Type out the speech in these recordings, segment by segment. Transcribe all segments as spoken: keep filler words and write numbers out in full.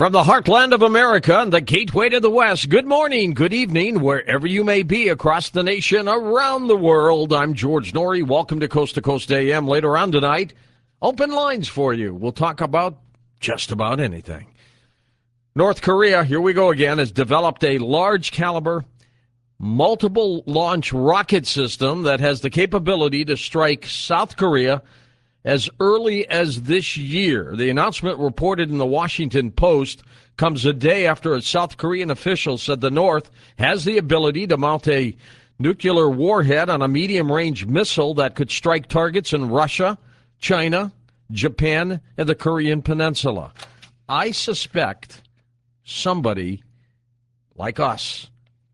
From the heartland of America and the gateway to the West, good morning, good evening, wherever you may be across the nation, around the world. I'm George Noory. Welcome to Coast to Coast A M. Later on tonight, open lines for you. We'll talk about just about anything. North Korea, here we go again, has developed a large caliber, multiple launch rocket system that has the capability to strike South Korea as early as this year. The announcement, reported in the Washington Post, comes a day after a South Korean official said the North has the ability to mount a nuclear warhead on a medium-range missile that could strike targets in Russia, China, Japan, and the Korean Peninsula. I suspect somebody like us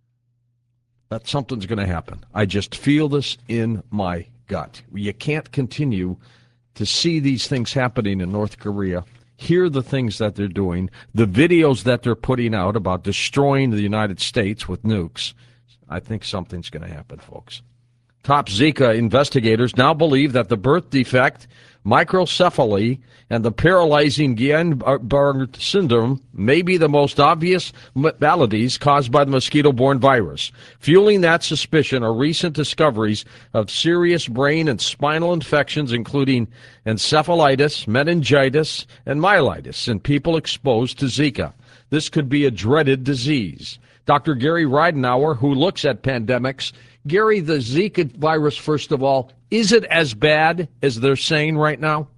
that something's going to happen. I just feel this in my gut. You can't continue to see these things happening in North Korea, hear the things that they're doing, the videos that they're putting out about destroying the United States with nukes. I think something's going to happen, folks. Top Zika investigators now believe that the birth defect, microcephaly, and the paralyzing Guillain-Barré syndrome may be the most obvious maladies caused by the mosquito-borne virus. Fueling that suspicion are recent discoveries of serious brain and spinal infections, including encephalitis, meningitis, and myelitis in people exposed to Zika. This could be a dreaded disease. Doctor Gary Ridenour, who looks at pandemics. Gary, the Zika virus, first of all, is it as bad as they're saying right now?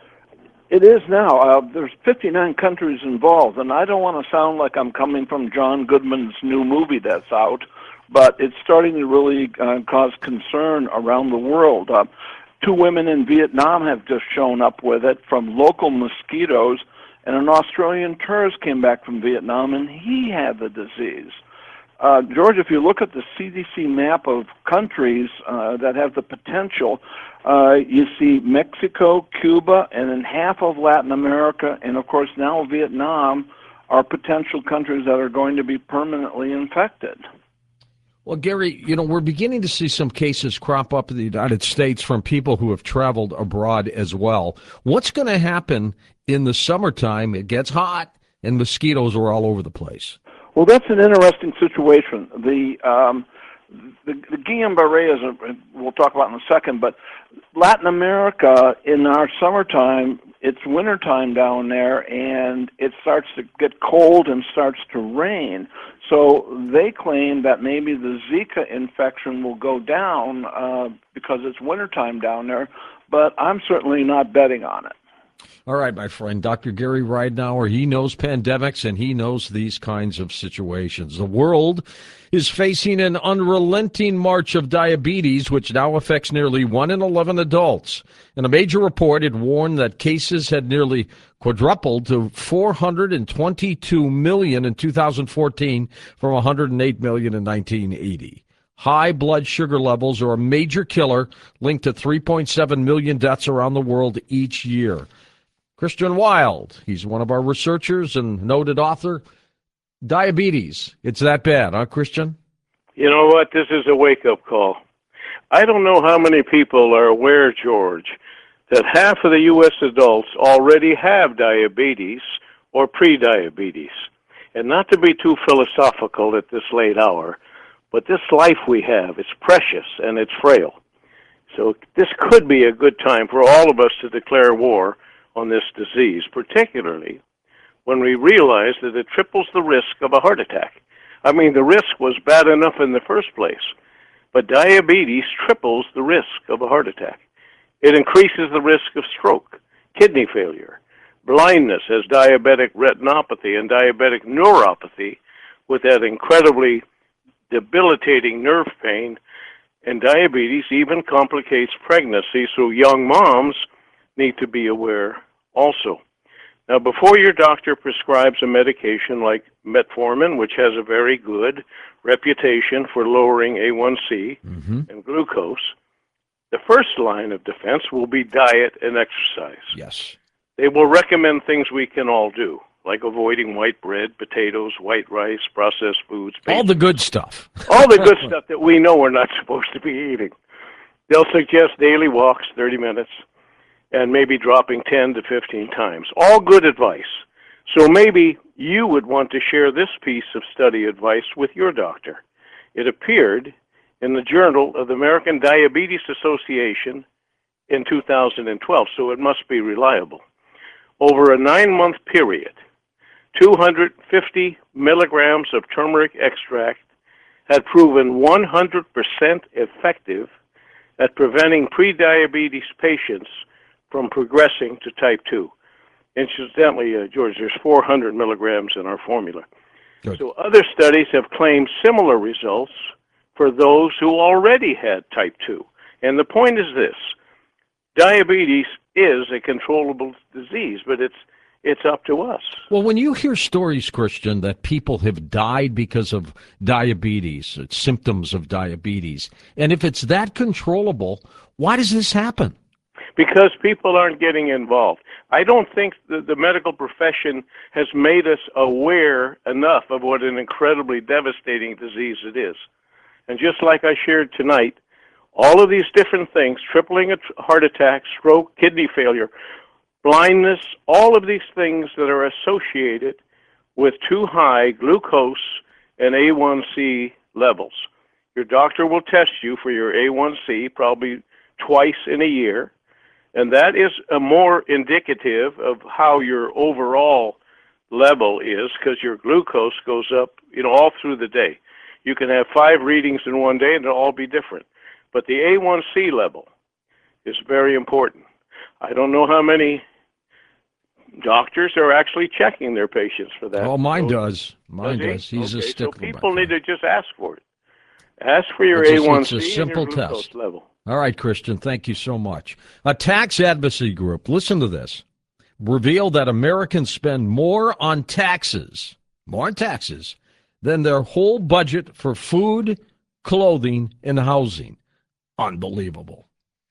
It is now. Uh, there's fifty-nine countries involved, and I don't want to sound like I'm coming from John Goodman's new movie that's out, but it's starting to really uh, cause concern around the world. Uh, two women in Vietnam have just shown up with it from local mosquitoes, and an Australian tourist came back from Vietnam, and he had the disease. Uh, George, if you look at the C D C map of countries uh, that have the potential, uh, you see Mexico, Cuba, and then half of Latin America, and of course now Vietnam are potential countries that are going to be permanently infected. Well, Gary, you know, we're beginning to see some cases crop up in the United States from people who have traveled abroad as well. What's going to happen in the summertime? It gets hot and mosquitoes are all over the place. Well, that's an interesting situation. The um, the, the Guillain-Barré is a, we'll talk about in a second, but Latin America in our summertime, it's wintertime down there, and it starts to get cold and starts to rain. So they claim that maybe the Zika infection will go down uh, because it's wintertime down there, but I'm certainly not betting on it. All right, my friend, Doctor Gary Ridenour, he knows pandemics and he knows these kinds of situations. The world is facing an unrelenting march of diabetes, which now affects nearly one in eleven adults. In a major report, it warned that cases had nearly quadrupled to four hundred twenty-two million in two thousand fourteen from one hundred eight million in nineteen eighty. High blood sugar levels are a major killer linked to three point seven million deaths around the world each year. Christian Wild, he's one of our researchers and noted author. Diabetes, it's that bad, huh, Christian? You know what? This is a wake-up call. I don't know how many people are aware, George, that half of the U S adults already have diabetes or pre-diabetes. And not to be too philosophical at this late hour, but this life we have, it's precious and it's frail. So this could be a good time for all of us to declare war on this disease, particularly when we realize that it triples the risk of a heart attack. I mean, the risk was bad enough in the first place, but diabetes triples the risk of a heart attack. It increases the risk of stroke, kidney failure, blindness as diabetic retinopathy and diabetic neuropathy with that incredibly debilitating nerve pain, and diabetes even complicates pregnancy, so young moms need to be aware also. Now, before your doctor prescribes a medication like metformin, which has a very good reputation for lowering A one C mm-hmm. and glucose, the first line of defense will be diet and exercise. Yes. They will recommend things we can all do, like avoiding white bread, potatoes, white rice, processed foods. All the good stuff. All the good stuff that we know we're not supposed to be eating. They'll suggest daily walks, thirty minutes, and maybe dropping ten to fifteen times. All good advice. So maybe you would want to share this piece of study advice with your doctor. It appeared in the Journal of the American Diabetes Association in two thousand twelve, so it must be reliable. Over a nine-month period, two hundred fifty milligrams of turmeric extract had proven one hundred percent effective at preventing prediabetes patients from progressing to type two. Incidentally, uh, George, there's four hundred milligrams in our formula. Good. So other studies have claimed similar results for those who already had type two. And the point is this: diabetes is a controllable disease, but it's it's up to us. Well, when you hear stories, Christian, that people have died because of diabetes, it's symptoms of diabetes, and if it's that controllable, why does this happen? Because people aren't getting involved. I don't think the, the medical profession has made us aware enough of what an incredibly devastating disease it is. And just like I shared tonight, all of these different things, tripling a heart attack, stroke, kidney failure, blindness, all of these things that are associated with too high glucose and A one C levels. Your doctor will test you for your A one C probably twice in a year, and that is a more indicative of how your overall level is, because your glucose goes up, you know, all through the day. You can have five readings in one day and they'll all be different. But the A one C level is very important. I don't know how many doctors are actually checking their patients for that. Oh, mine so, does. Mine does. does. He's okay, a stickler. So people need to just ask for it. Ask for your It's a- A one C it's a simple and your glucose test. level. All right, Christian, thank you so much. A tax advocacy group, listen to this, revealed that Americans spend more on taxes, more on taxes, than their whole budget for food, clothing, and housing. Unbelievable.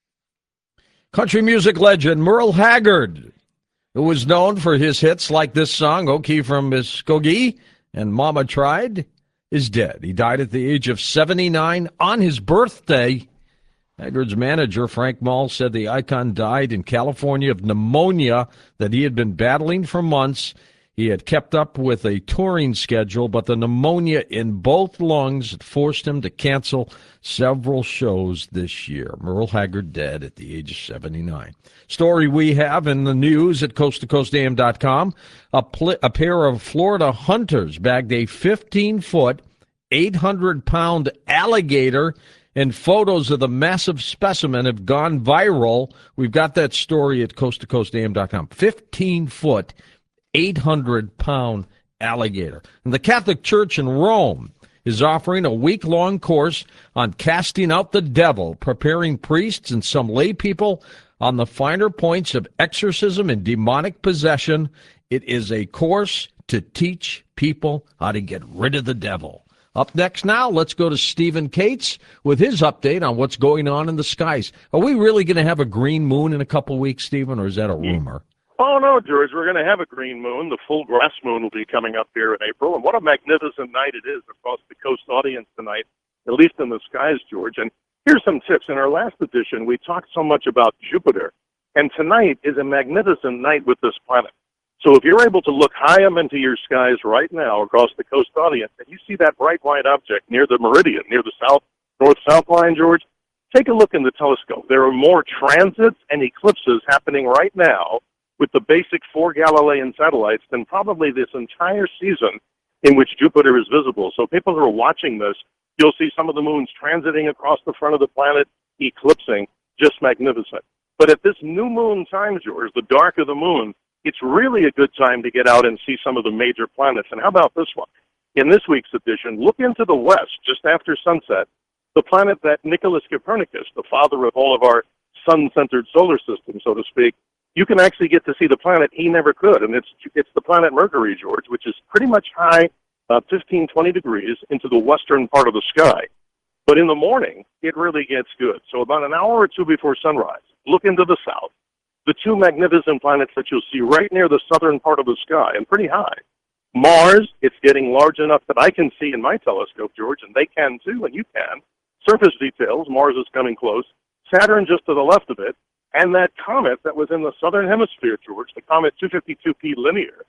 Country music legend Merle Haggard, who was known for his hits like this song, "Okay from Muskogee" and "Mama Tried," is dead. He died at the age of seventy-nine on his birthday. Haggard's manager, Frank Mull, said the icon died in California of pneumonia that he had been battling for months. He had kept up with a touring schedule, but the pneumonia in both lungs had forced him to cancel several shows this year. Merle Haggard dead at the age of seventy-nine. Story we have in the news at coast to coast a m dot com. A, pl- a pair of Florida hunters bagged a fifteen-foot, eight hundred pound alligator, and photos of the massive specimen have gone viral. We've got that story at coast to coast a m dot com. fifteen-foot, eight hundred pound alligator. And the Catholic Church in Rome is offering a week-long course on casting out the devil, preparing priests and some lay people on the finer points of exorcism and demonic possession. It is a course to teach people how to get rid of the devil. Up next now, let's go to Stephen Cates with his update on what's going on in the skies. Are we really going to have a green moon in a couple weeks, Stephen, or is that a rumor? Oh, no, George, we're going to have a green moon. The full grass moon will be coming up here in April. And what a magnificent night it is across the coast audience tonight, at least in the skies, George. And here's some tips. In our last edition, we talked so much about Jupiter. And tonight is a magnificent night with this planet. So if you're able to look high up into your skies right now across the coast audience, and you see that bright white object near the meridian, near the south, north-south line, George, take a look in the telescope. There are more transits and eclipses happening right now with the basic four Galilean satellites than probably this entire season in which Jupiter is visible. So people who are watching this, you'll see some of the moons transiting across the front of the planet, eclipsing, just magnificent. But at this new moon time, George, the dark of the moon, it's really a good time to get out and see some of the major planets. And how about this one? In this week's edition, look into the west just after sunset, the planet that Nicholas Copernicus, the father of all of our sun-centered solar system, so to speak, you can actually get to see the planet he never could. And it's it's the planet Mercury, George, which is pretty much high, uh, fifteen, twenty degrees into the western part of the sky. But in the morning, it really gets good. So about an hour or two before sunrise, look into the south. The two magnificent planets that you'll see right near the southern part of the sky and pretty high. Mars, it's getting large enough that I can see in my telescope, George, and they can too, and you can. Surface details, Mars is coming close. Saturn just to the left of it. And that comet that was in the southern hemisphere, George, the comet two fifty-two P Linear,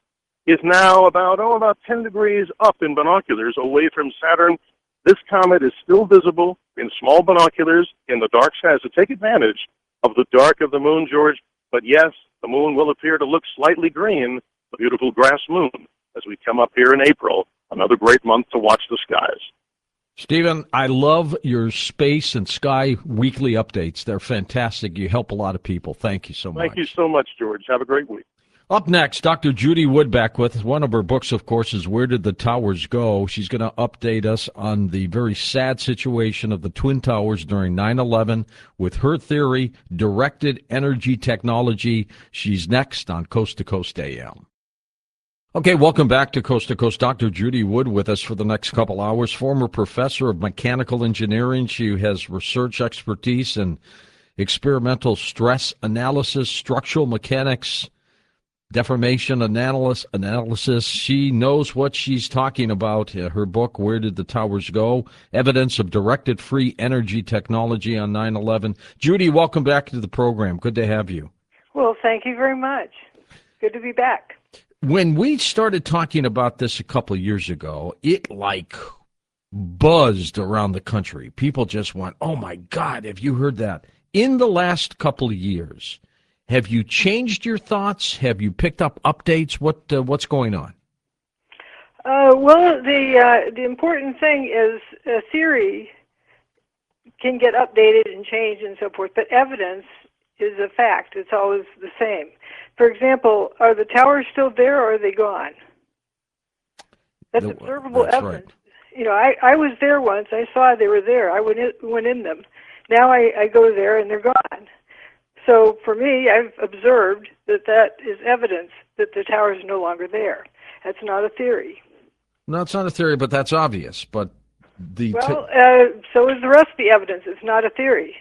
is now about, oh, about ten degrees up in binoculars away from Saturn. This comet is still visible in small binoculars in the dark skies. So take advantage of the dark of the moon, George. But yes, the moon will appear to look slightly green, the beautiful grass moon, as we come up here in April, another great month to watch the skies. Stephen, I love your space and sky weekly updates. They're fantastic. You help a lot of people. Thank you so much. Thank you so much, George. Have a great week. Up next, Doctor Judy Wood back with us. One of her books, of course, is Where Did the Towers Go? She's going to update us on the very sad situation of the Twin Towers during nine eleven with her theory, directed energy technology. She's next on Coast to Coast A M. Okay, welcome back to Coast to Coast. Doctor Judy Wood with us for the next couple hours. Former professor of mechanical engineering. She has research expertise in experimental stress analysis, structural mechanics, deformation analysis, analysis. She knows what she's talking about. Uh, her book, Where Did the Towers Go? Evidence of Directed Free Energy Technology on nine eleven. Judy, welcome back to the program. Good to have you. Well, thank you very much. Good to be back. When we started talking about this a couple of years ago, it like buzzed around the country. People just went, oh my God, have you heard that? In the last couple of years, have you changed your thoughts? Have you picked up updates? What uh, what's going on? Uh, well, the uh, the important thing is a theory can get updated and changed and so forth, but evidence is a fact. It's always the same. For example, are the towers still there or are they gone? That's the, observable that's evidence. Right. You know, I, I was there once. I saw they were there. I went in, went in them. Now I, I go there and they're gone. So for me, I've observed that that is evidence that the tower is no longer there. That's not a theory. No, it's not a theory, but that's obvious. But the well, uh, so is the rest of the evidence. It's not a theory.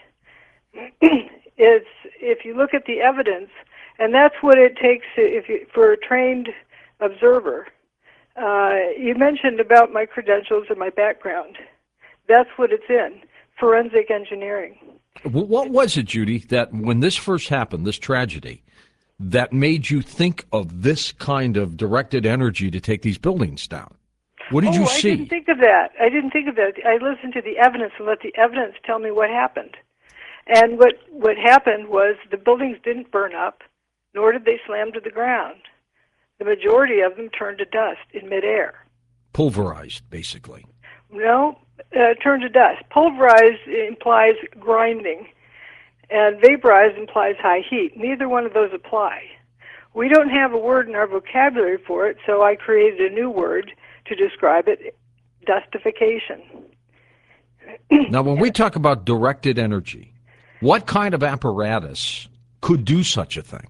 It's if you look at the evidence, and that's what it takes to, if you, for a trained observer. Uh, you mentioned about my credentials and my background. That's what it's in, forensic engineering. What was it, Judy, that when this first happened, this tragedy, that made you think of this kind of directed energy to take these buildings down? What did oh, you see? I didn't think of that. I didn't think of that. I listened to the evidence and let the evidence tell me what happened. And what, what happened was the buildings didn't burn up, nor did they slam to the ground. The majority of them turned to dust in midair. Pulverized, basically. No, uh, turned to dust. Pulverized implies grinding, and vaporized implies high heat. Neither one of those apply. We don't have a word in our vocabulary for it, so I created a new word to describe it, dustification. Now, when we talk about directed energy, what kind of apparatus could do such a thing?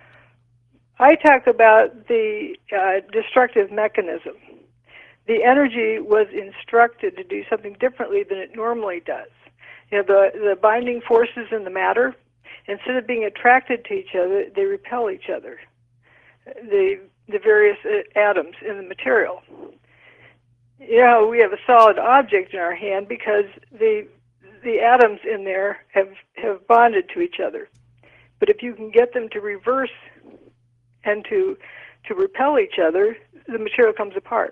I talk about the uh, destructive mechanism. The energy was instructed to do something differently than it normally does. You know, the, the binding forces in the matter, instead of being attracted to each other, they repel each other, the, the various uh, atoms in the material. You know, we have a solid object in our hand because the the atoms in there have, have bonded to each other. But if you can get them to reverse and to to repel each other, the material comes apart.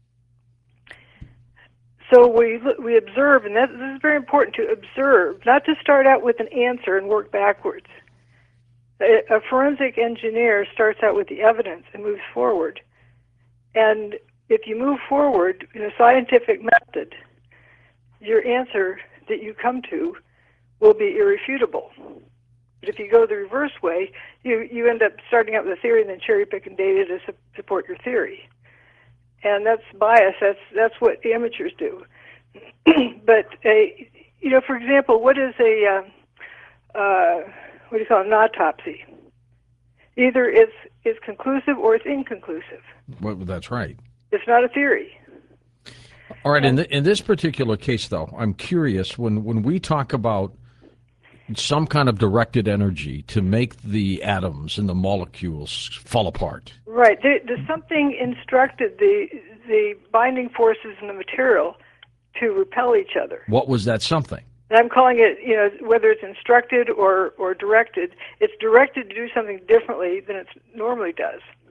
So we we observe, and that, this is very important to observe, not to start out with an answer and work backwards. A, a forensic engineer starts out with the evidence and moves forward. And if you move forward in a scientific method, your answer that you come to will be irrefutable. But if you go the reverse way, you, you end up starting out with a theory and then cherry-picking data to su- support your theory. And that's bias. That's that's what amateurs do. But, a, you know, for example, what is a, uh, uh, what do you call it, an autopsy? Either it's, it's conclusive or it's inconclusive. Well, that's right. It's not a theory. All right, in, the, in this particular case, though, I'm curious, when, when we talk about some kind of directed energy to make the atoms and the molecules fall apart. Right. There, there's something instructed the the binding forces in the material to repel each other. What was that something? And I'm calling it, you know, whether it's instructed or, or directed, it's directed to do something differently than it normally does.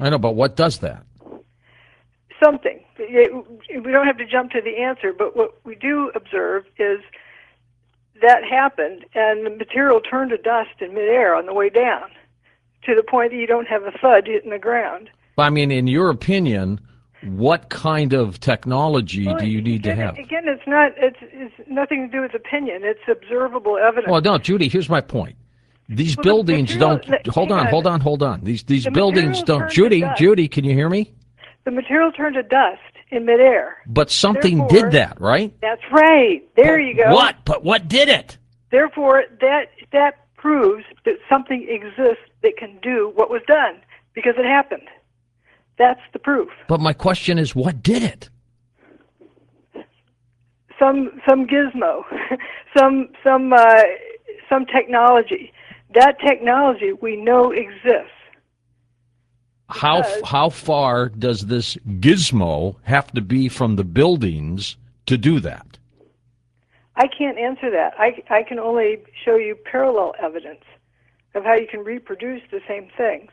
I know, but what does that? Something. We don't have to jump to the answer, but what we do observe is that happened, and the material turned to dust in midair on the way down, to the point that you don't have a thud hitting the ground. I mean, in your opinion, what kind of technology well, do you need again, to have? Again, it's not. It's, it's nothing to do with opinion. It's observable evidence. Well, no, Judy. Here's my point. These well, buildings the material, don't. The, hold on, on, hold on, hold on. These these the buildings don't. Judy, dust. Judy, can you hear me? The material turned to dust in midair. But something Therefore, did that, right? That's right. There but you go. What? But what did it? Therefore, that that proves that something exists that can do what was done because it happened. That's the proof. But my question is, what did it? Some some gizmo, some some uh, some technology. That technology we know exists. How how far does this gizmo have to be from the buildings to do that? I can't answer that. I, I can only show you parallel evidence of how you can reproduce the same things.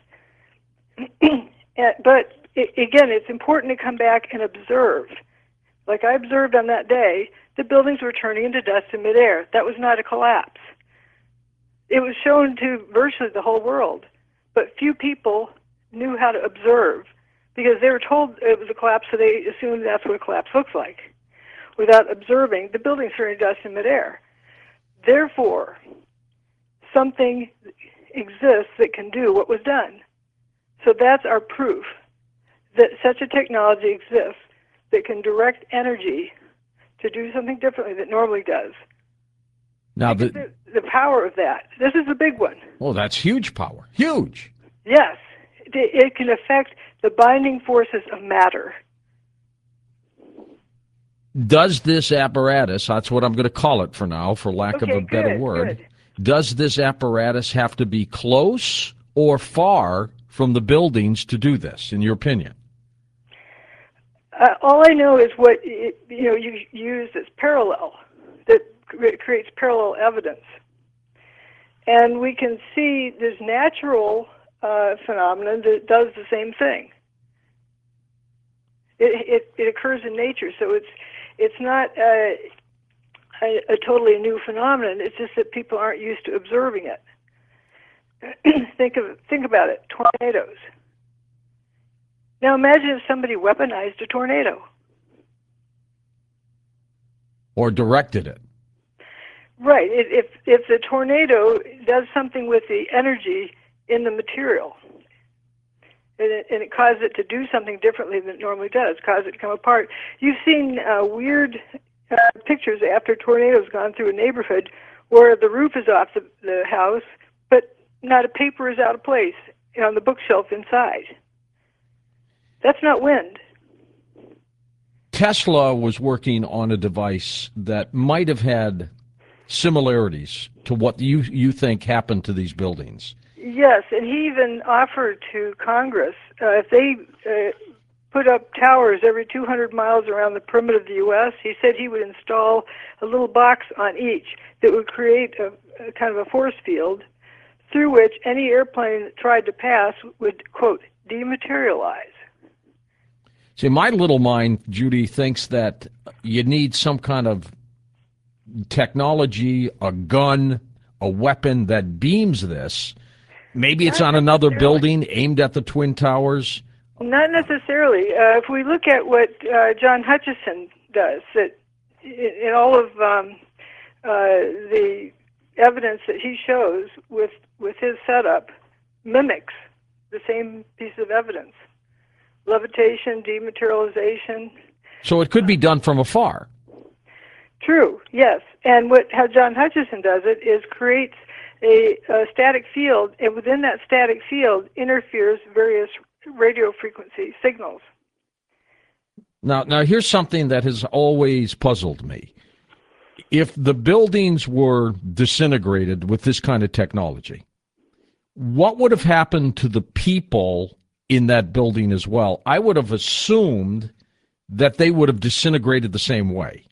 But it, again, it's important to come back and observe. Like I observed on that day, the buildings were turning into dust in midair. That was not a collapse. It was shown to virtually the whole world, but few people knew how to observe because they were told it was a collapse, so they assumed that's what a collapse looks like, without observing the buildings turning to dust in midair. Therefore, something exists that can do what was done. So that's our proof that such a technology exists that can direct energy to do something differently that normally does. Now, the, the, the power of that. This is a big one. Oh, that's huge power. Huge. Yes. It, it can affect the binding forces of matter. Does this apparatus, that's what I'm going to call it for now, for lack okay, of a good, better word, good. Does this apparatus have to be close or far from the buildings to do this, in your opinion? Uh, all I know is what it, you know you use as parallel, that creates parallel evidence. And we can see this natural uh, phenomenon that does the same thing. It, it, it occurs in nature, so it's it's not a, a, a totally new phenomenon. It's just that people aren't used to observing it. think of think about it: tornadoes. Now imagine if somebody weaponized a tornado. Or directed it. Right. If if the tornado does something with the energy in the material, and it, and it causes it to do something differently than it normally does, cause it to come apart. You've seen uh, weird uh, pictures after tornadoes gone through a neighborhood where the roof is off the, the house, but not a paper is out of place on the bookshelf inside. That's not wind. Tesla was working on a device that might have had similarities to what you you think happened to these buildings. Yes, and he even offered to Congress uh, if they uh, put up towers every two hundred miles around the perimeter of the U S, he said he would install a little box on each that would create a, a kind of a force field through which any airplane that tried to pass would, quote, dematerialize. See, my little mind, Judy, thinks that you need some kind of technology, a gun, a weapon that beams this. Maybe it's on another building aimed at the Twin Towers. Not necessarily. Uh, if we look at what uh, John Hutchison does, that in all of um, uh, the evidence that he shows with, with his setup mimics the same piece of evidence. Levitation, dematerialization. So it could be done from afar. True, yes. And what how John Hutchison does it is creates a, a static field, and within that static field interferes various radio frequency signals. Now, now here's something that has always puzzled me. If the buildings were disintegrated with this kind of technology, what would have happened to the people in that building as well? I would have assumed that they would have disintegrated the same way.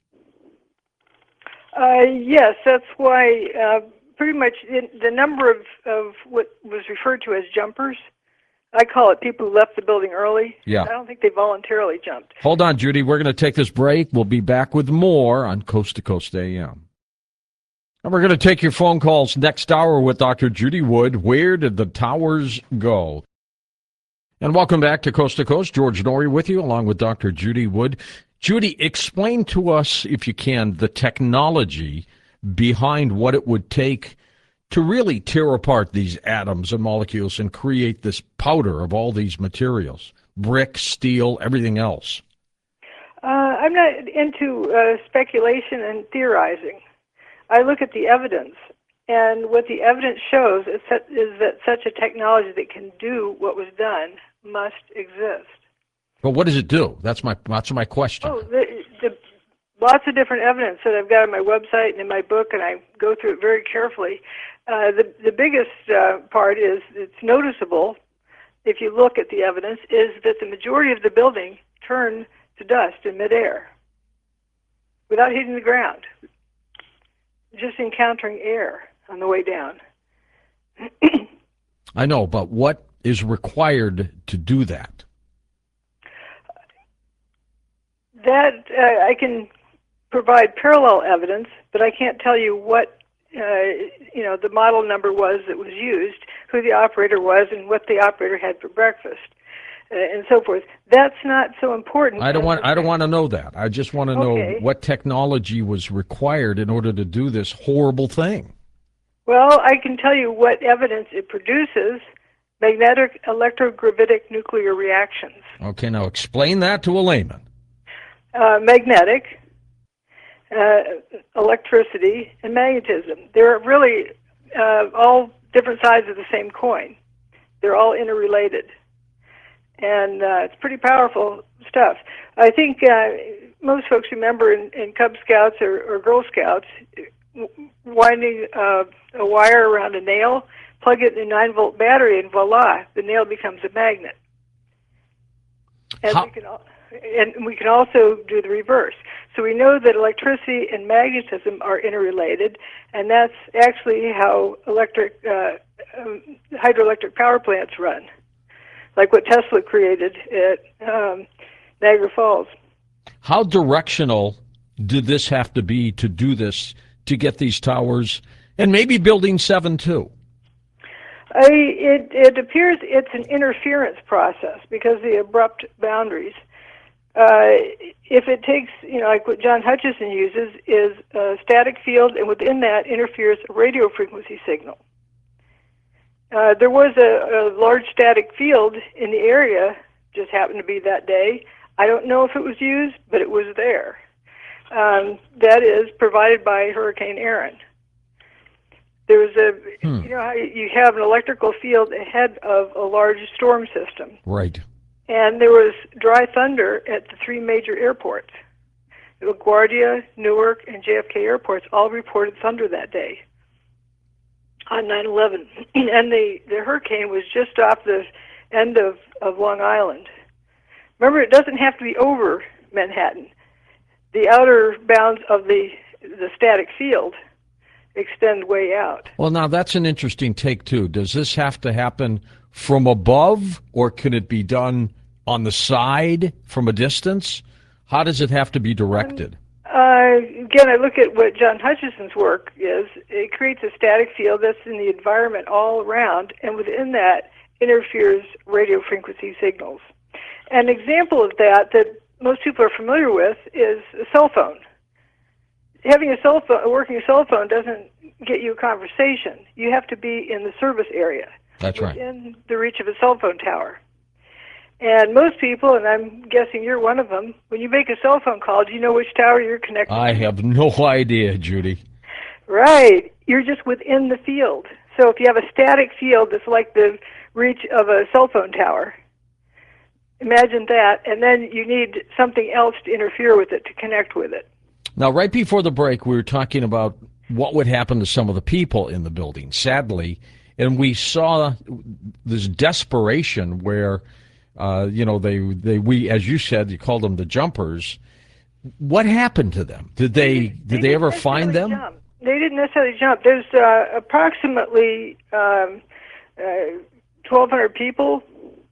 Uh, yes, that's why uh, pretty much in, the number of, of what was referred to as jumpers I call it people who left the building early. Yeah. I don't think they voluntarily jumped. Hold on, Judy. We're going to take this break. We'll be back with more on Coast to Coast A M. And we're going to take your phone calls next hour with Doctor Judy Wood. Where did the towers go? And welcome back to Coast to Coast. George Noory with you, along with Doctor Judy Wood. Judy, explain to us, if you can, the technology behind what it would take to really tear apart these atoms and molecules and create this powder of all these materials, brick, steel, everything else. Uh, I'm not into uh, speculation and theorizing. I look at the evidence, and what the evidence shows is that, is that such a technology that can do what was done must exist. But what does it do? That's my that's my question. Oh, the, the, lots of different evidence that I've got on my website and in my book, and I go through it very carefully. Uh, the the biggest uh, part is it's noticeable if you look at the evidence is that the majority of the building turned to dust in midair without hitting the ground, just encountering air on the way down. I know, but what is required to do that? That uh, I can provide parallel evidence, but I can't tell you what uh, you know the model number was that was used, who the operator was, and what the operator had for breakfast, uh, and so forth. That's not so important. I don't want. I don't want to know that. I just want to Okay. know what technology was required in order to do this horrible thing. Well, I can tell you what evidence it produces: magnetic electrogravitic nuclear reactions. Okay, now explain that to a layman. Uh, magnetic, uh, electricity, and magnetism. They're really uh, all different sides of the same coin. They're all interrelated. And uh, it's pretty powerful stuff. I think uh, most folks remember in, in Cub Scouts or, or Girl Scouts winding uh, a wire around a nail, plug it in a nine volt battery, and voila, the nail becomes a magnet. And How- we can al- and we can also do the reverse. So we know that electricity and magnetism are interrelated, and that's actually how electric uh, um, hydroelectric power plants run, like what Tesla created at um, Niagara Falls. How directional did this have to be to do this, to get these towers, and maybe Building seven too? I, it, it appears it's an interference process because of the abrupt boundaries. Uh, if it takes, you know, like what John Hutchison uses, is a static field, and within that interferes a radio frequency signal. Uh, there was a, a large static field in the area, just happened to be that day. I don't know if it was used, but it was there. Um, that is provided by Hurricane Aaron. There was a, Hmm. you know, how you have an electrical field ahead of a large storm system. Right. And there was dry thunder at the three major airports. LaGuardia, Newark, and J F K airports all reported thunder that day on nine eleven. And the, the hurricane was just off the end of, of Long Island. Remember, it doesn't have to be over Manhattan. The outer bounds of the, the static field extend way out. Well, now that's an interesting take too. Does this have to happen from above, or can it be done on the side from a distance? How does it have to be directed? Uh, again, I look at what John Hutchison's work is. It creates a static field that's in the environment all around, and within that interferes radio frequency signals. An example of that that most people are familiar with is a cell phone. Having a cell phone, a working cell phone doesn't get you a conversation. You have to be in the service area. That's right. Within the reach of a cell phone tower. And most people, and I'm guessing you're one of them, when you make a cell phone call, do you know which tower you're connected I to? have no idea, Judy. Right. You're just within the field. So if you have a static field that's like the reach of a cell phone tower, imagine that, and then you need something else to interfere with it, to connect with it. Now, right before the break, we were talking about what would happen to some of the people in the building, sadly, and we saw this desperation where, uh, you know, they, they, we, as you said, you called them the jumpers. What happened to them? Did they, did they, didn't ever find them? necessarily jump. They didn't necessarily jump. There's uh, approximately um, uh, twelve hundred people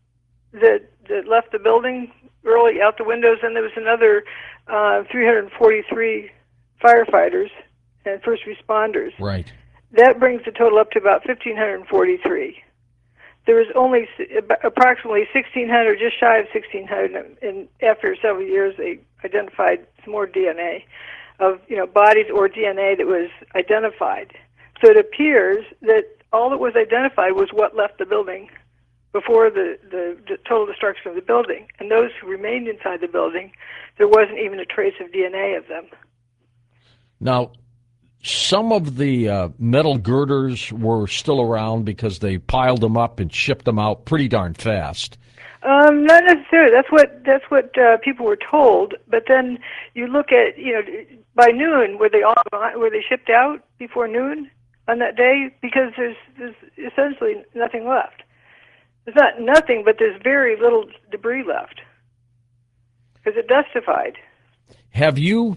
that, that left the building early out the windows, and there was another uh, three hundred forty-three firefighters and first responders. Right. That brings the total up to about one thousand five hundred forty-three. There was only approximately sixteen hundred, just shy of sixteen hundred, and after several years they identified some more D N A of, you know, bodies or D N A that was identified. So it appears that all that was identified was what left the building before the, the, the total destruction of the building. And those who remained inside the building, there wasn't even a trace of D N A of them. Now, some of the uh, metal girders were still around because they piled them up and shipped them out pretty darn fast. Um, not necessarily. That's what that's what uh, people were told. But then you look at, you know, by noon, were they all were they shipped out before noon on that day? Because there's there's essentially nothing left. There's not nothing, but there's very little debris left because it dustified. Have you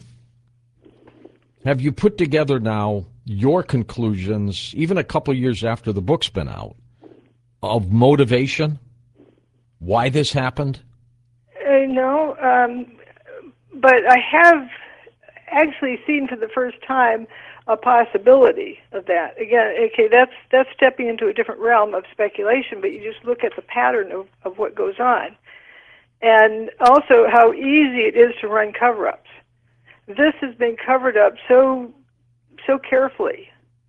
have you put together now your conclusions, even a couple of years after the book's been out, of motivation? Why this happened? Uh, no, um, but I have actually seen for the first time a possibility of that. Again, okay, that's that's stepping into a different realm of speculation, but you just look at the pattern of, of what goes on. And also how easy it is to run cover-ups. This has been covered up so so carefully.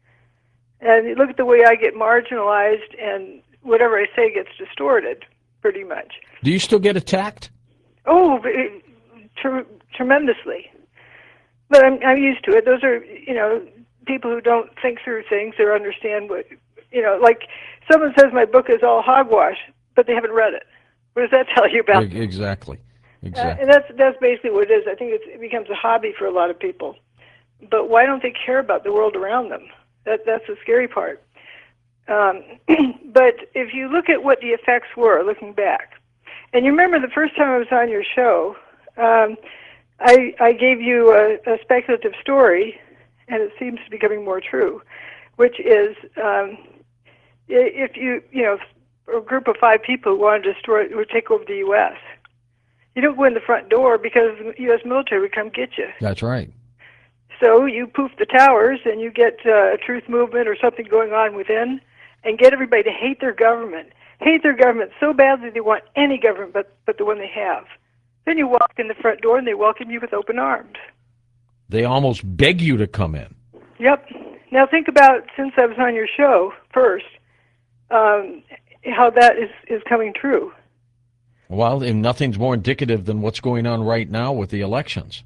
And you look at the way I get marginalized, and whatever I say gets distorted, pretty much. Do you still get attacked? Oh, it, tre- tremendously. But I'm, I'm used to it. Those are, you know, people who don't think through things or understand what, you know, like someone says my book is all hogwash, but they haven't read it. What does that tell you about me? Exactly. Exactly. Uh, and that's that's basically what it is. I think it's, it becomes a hobby for a lot of people. But why don't they care about the world around them? That that's the scary part. Um, but if you look at what the effects were, looking back, and you remember the first time I was on your show, um, I I gave you a, a speculative story, and it seems to be becoming more true, which is um, if you you know a group of five people who want to destroy or take over the U S, you don't go in the front door because the U S military would come get you. That's right. So you poof the towers and you get uh, a truth movement or something going on within and get everybody to hate their government. Hate their government so badly they want any government but, but the one they have. Then you walk in the front door and they welcome you with open arms. They almost beg you to come in. Yep. Now think about, since I was on your show first, um, how that is, is coming true. Well, and nothing's more indicative than what's going on right now with the elections.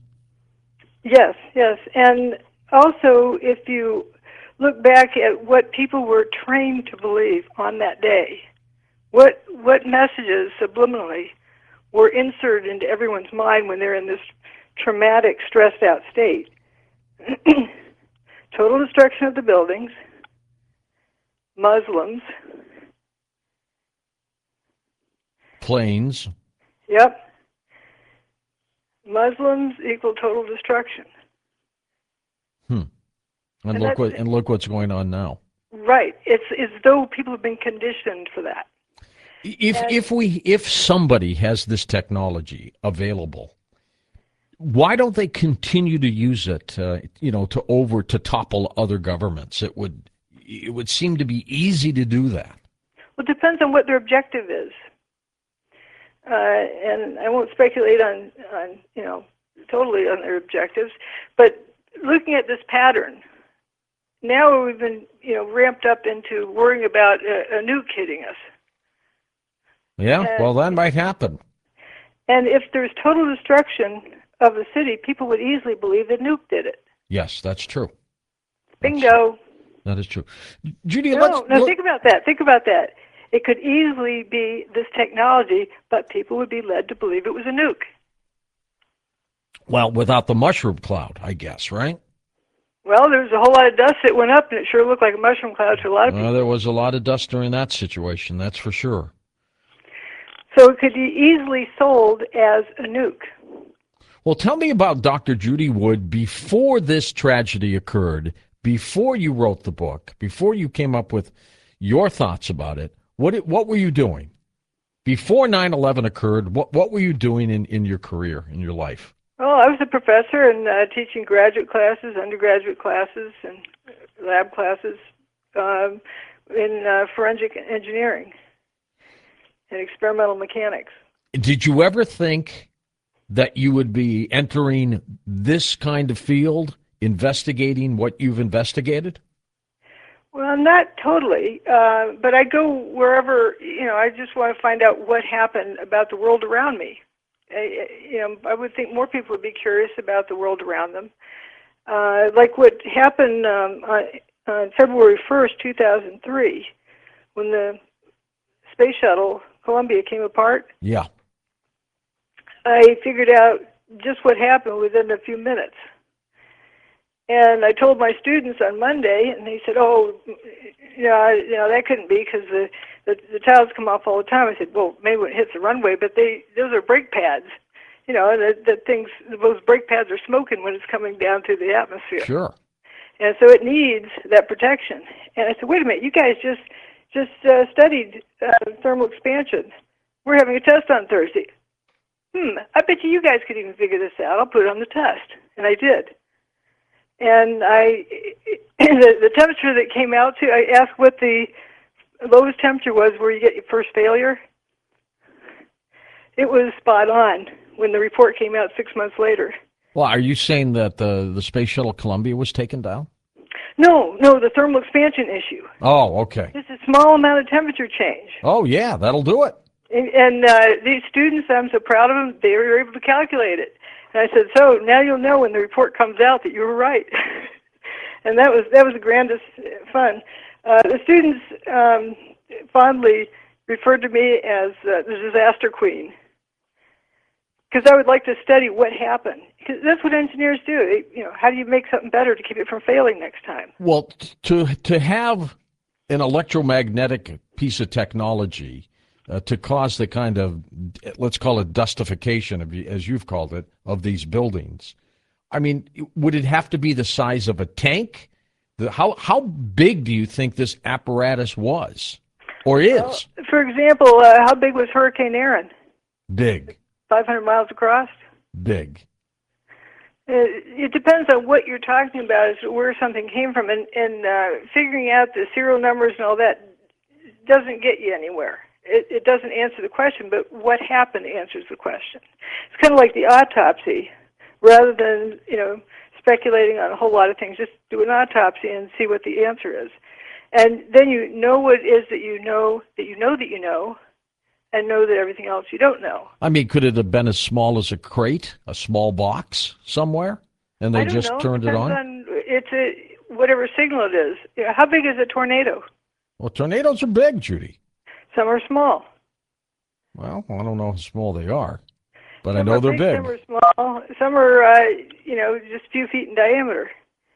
Yes, yes. And also, if you look back at what people were trained to believe on that day, what what messages subliminally were inserted into everyone's mind when they're in this traumatic, stressed-out state. Total destruction of the buildings, Muslims. Planes. Yep. Muslims equal total destruction. Hmm. And, And look that's- what and look what's going on now. Right. It's as though people have been conditioned for that. If And- if we if somebody has this technology available, why don't they continue to use it? Uh, you know, to over to topple other governments. It would it would seem to be easy to do that. Well, it depends on what their objective is. Uh, and I won't speculate on, on, you know, totally on their objectives, but looking at this pattern, now we've been, you know, ramped up into worrying about a, a nuke hitting us. Yeah, And- well, that might happen. And if there's total destruction of a city, people would easily believe that nuke did it. Yes, that's true. That's- Bingo. That is true. Judy, No, let's no, look- think about that. Think about that. It could easily be this technology, but people would be led to believe it was a nuke. well, without the mushroom cloud, I guess, right? Well, there was a whole lot of dust that went up, and it sure looked like a mushroom cloud to a lot of people. Well, there was a lot of dust during that situation, that's for sure. So it could be easily sold as a nuke. Well, tell me about Doctor Judy Wood before this tragedy occurred, before you wrote the book, before you came up with your thoughts about it. What what were you doing? Before nine eleven occurred, what, what were you doing in, in your career, in your life? Well, I was a professor and uh, teaching graduate classes, undergraduate classes, and lab classes um, in uh, forensic engineering and experimental mechanics. Did you ever think that you would be entering this kind of field, investigating what you've investigated? Well, not totally, uh, but I go wherever, you know, I just want to find out what happened about the world around me. I, you know, I would think more people would be curious about the world around them. Uh, like what happened um, on, on February first, two thousand three, when the space shuttle Columbia came apart. Yeah. I figured out just what happened within a few minutes. And I told my students on Monday, and they said, "Oh, you know, you know that couldn't be because the, the the tiles come off all the time." I said, "Well, maybe when it hits the runway, but they those are brake pads, you know, and the, the things those brake pads are smoking when it's coming down through the atmosphere." Sure. And so it needs that protection. And I said, "Wait a minute, you guys just just uh, studied uh, thermal expansion. We're having a test on Thursday. Hmm, I bet you you guys could even figure this out. I'll put it on the test." And I did. And I, the, the temperature that came out to, I asked what the lowest temperature was where you get your first failure. It was spot on when the report came out six months later. Well, are you saying that the, the Space Shuttle Columbia was taken down? No, no, the thermal expansion issue. Oh, okay. Just a small amount of temperature change. Oh, yeah, that'll do it. And, and uh, these students, I'm so proud of them, they were able to calculate it. And I said, "So now you'll know when the report comes out that you were right." And that was that was the grandest fun. Uh, the students um, fondly referred to me as uh, the disaster queen because I would like to study what happened. Because that's what engineers do. They, you know, how do you make something better to keep it from failing next time? Well, to to have an electromagnetic piece of technology Uh, to cause the kind of, let's call it dustification, of, as you've called it, of these buildings. I mean, would it have to be the size of a tank? The, how how big do you think this apparatus was, or is? Well, for example, uh, how big was Hurricane Aaron? Big. five hundred miles across? Big. Uh, it depends on what you're talking about, as to where something came from, and, and uh, figuring out the serial numbers and all that doesn't get you anywhere. It, it doesn't answer the question, but what happened answers the question. It's kind of like the autopsy. Rather than, you know, speculating on a whole lot of things, just do an autopsy and see what the answer is. And then you know what it is that you know, that you know that you know, and know that everything else you don't know. I mean, could it have been as small as a crate, a small box somewhere, and they I don't just know. turned it Depends on? on? It's a, whatever signal it is. You know, how big is a tornado? Well, tornadoes are big, Judy. Some are small. Well, I don't know how small they are, but Some I know are they're big. Some are small. Some are, uh, you know, just a few feet in diameter.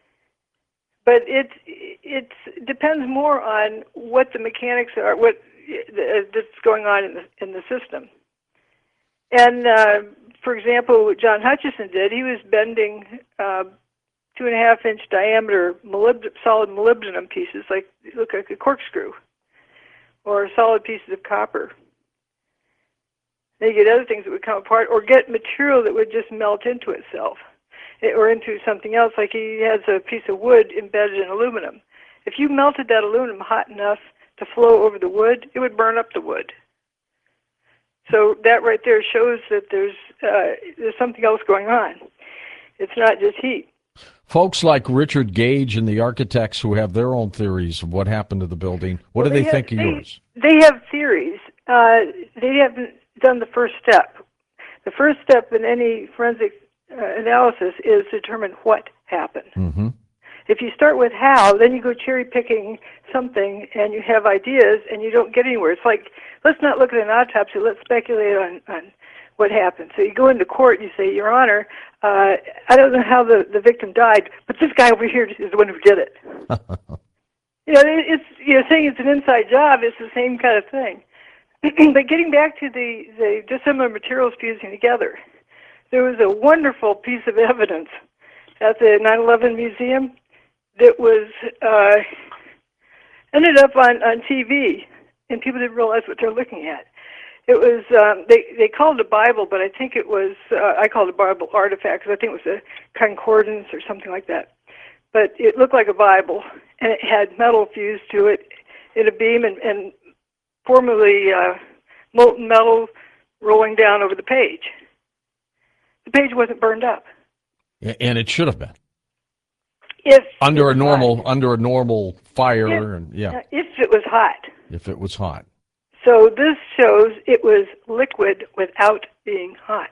But it it depends more on what the mechanics are, what that's going on in the in the system. And uh, for example, what John Hutchison did, he was bending uh, two and a half inch diameter molybd- solid molybdenum pieces, like look like a corkscrew, or solid pieces of copper. Then you get other things that would come apart, or get material that would just melt into itself, or into something else, like he has a piece of wood embedded in aluminum. If you melted that aluminum hot enough to flow over the wood, it would burn up the wood. So that right there shows that there's uh, there's something else going on. It's not just heat. Folks like Richard Gage and the architects who have their own theories of what happened to the building, what Well, do they, have, think of they, yours? They have theories. Uh, they haven't done the first step. The first step in any forensic uh, analysis is to determine what happened. Mm-hmm. If you start with how, then you go cherry picking something and you have ideas and you don't get anywhere. It's like, let's not look at an autopsy, let's speculate on, on what happened. So you go into court and you say, Your Honor, uh, I don't know how the, the victim died, but this guy over here is the one who did it. You know, it, it's, you know, saying it's an inside job is the same kind of thing. But getting back to the, the dissimilar materials fusing together, there was a wonderful piece of evidence at the nine eleven Museum that was uh, ended up on, on T V, and people didn't realize what they're looking at. It was um, they they called it a Bible, but I think it was uh, I called it a Bible artifact because I think it was a concordance or something like that. But it looked like a Bible, and it had metal fused to it in a beam, and, and formerly uh, molten metal rolling down over the page. The page wasn't burned up. And it should have been. If Under a it was normal hot. under a normal fire, Yeah. and yeah, If it was hot. if it was hot. So this shows it was liquid without being hot.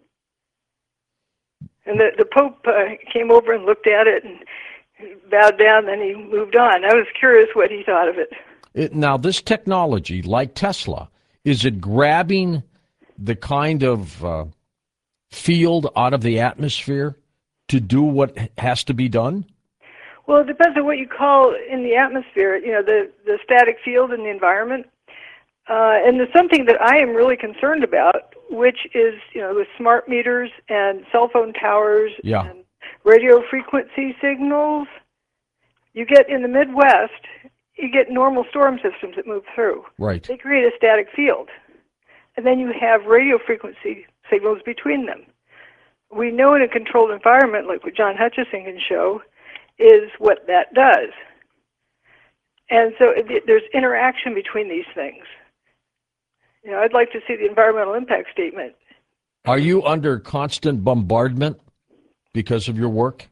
And the, the Pope uh, came over and looked at it and bowed down, then he moved on. I was curious what he thought of it. It, now, this technology, like Tesla, is it grabbing the kind of uh, field out of the atmosphere to do what has to be done? Well, it depends on what you call in the atmosphere, you know, the, the static field in the environment. Uh, and there's something that I am really concerned about, which is, you know, with smart meters and cell phone towers Yeah. and radio frequency signals. You get in the Midwest, you get normal storm systems that move through. Right. They create a static field. And then you have radio frequency signals between them. We know in a controlled environment, like what John Hutchison can show, is what that does. And so it, there's interaction between these things. You know, I'd like to see the environmental impact statement. Are you under constant bombardment because of your work?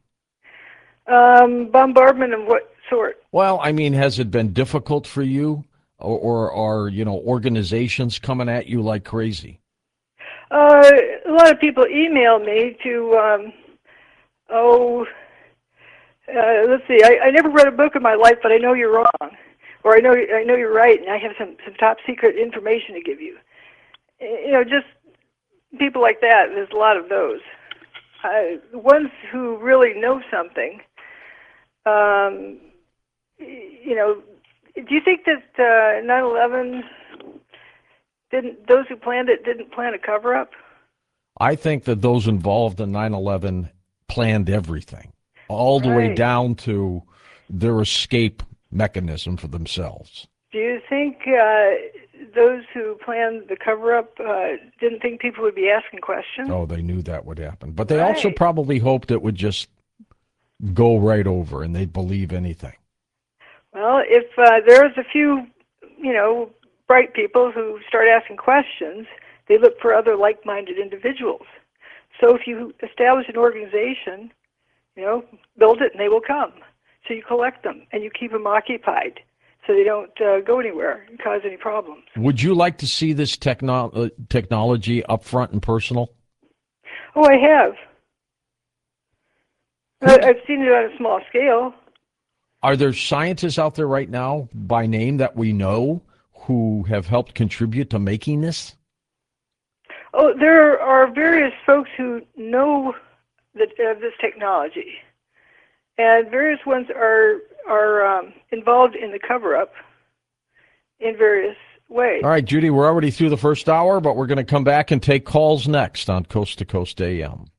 Um, bombardment of what sort? Well, I mean, has it been difficult for you, or, or are, you know, organizations coming at you like crazy? Uh, a lot of people email me to, um, oh, uh, let's see, I, I never read a book in my life, but I know you're wrong. Or I know I know you're right, and I have some, some top secret information to give you. You know, just people like that. There's a lot of those. Uh, the ones who really know something. Um, you know, do you think that uh, nine eleven didn't? Those who planned it didn't plan a cover-up? I think that those involved in nine eleven planned everything, all the way Right. down to their escape mechanism for themselves. Do you think uh, those who planned the cover-up uh, didn't think people would be asking questions? Oh, they knew that would happen. But they also Right. probably hoped it would just go right over and they'd believe anything. Well, if uh, there's a few, you know, bright people who start asking questions, they look for other like-minded individuals. So if you establish an organization, you know, build it and they will come. So you collect them and you keep them occupied so they don't uh, go anywhere and cause any problems. Would you like to see this techno- uh, technology up front and personal? Oh, I have. I- I've seen it on a small scale. Are there scientists out there right now by name that we know who have helped contribute to making this? Oh, there are various folks who know that, of this technology, and various ones are are um, involved in the cover-up in various ways. All right, Judy, we're already through the first hour, but we're going to come back and take calls next on Coast to Coast A M.